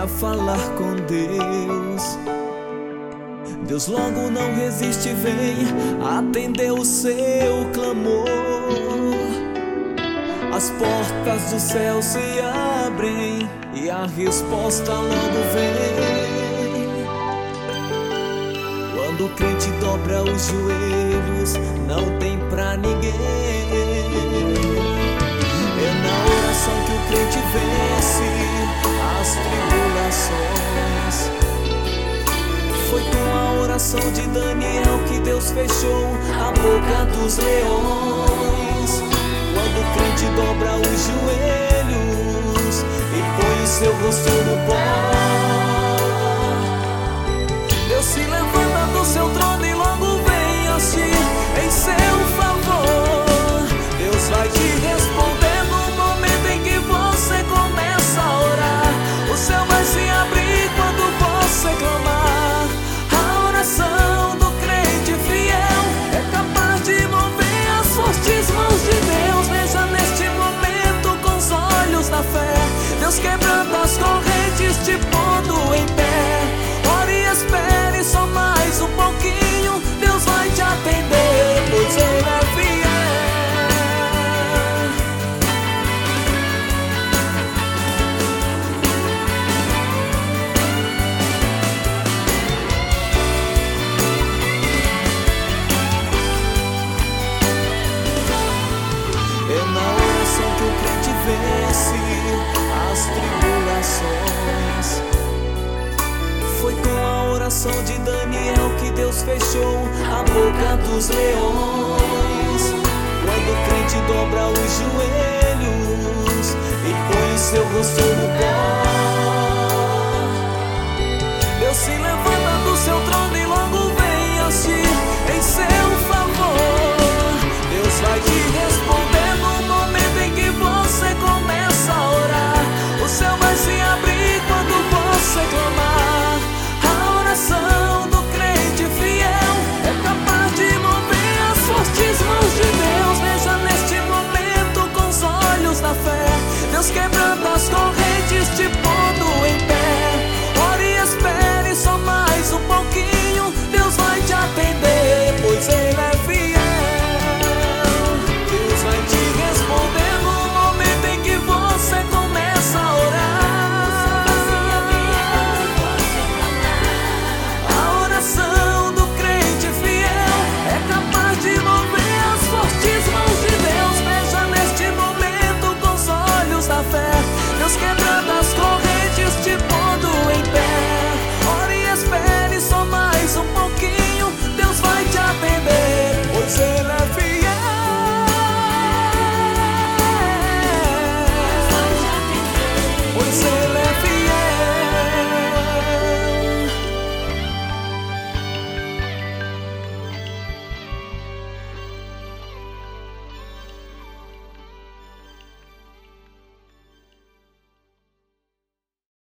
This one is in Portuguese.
pra falar com Deus. Deus logo não resiste, vem atender o seu clamor. As portas do céu se abrem e a resposta logo vem. Quando o crente dobra os joelhos, não tem pra ninguém. É na oração que o crente vence as tribulações. Foi com a oração de Daniel que Deus fechou a boca dos leões. Quando o crente dobra os joelhos e põe o seu rosto no pó, Deus se levanta do seu trono e logo vem agir em seu favor. Deus vai te responder no momento em que você começa a orar. O céu vai se abrir quando você clamar. A oração do crente fiel é capaz de mover as fortes mãos de Deus. Veja neste momento com os olhos da fé, Deus quebrando as correntes, te pondo em pé. Ore e espere só mais um pouquinho, Deus vai te atender, pois Ele é fiel. É na oração que o crente vence as tribulações. Foi com a oração de Daniel que Deus fechou a boca dos leões. Quando o crente dobra os joelhos e põe o seu rosto no pó, Deus se levanta do seu trono e logo vem agir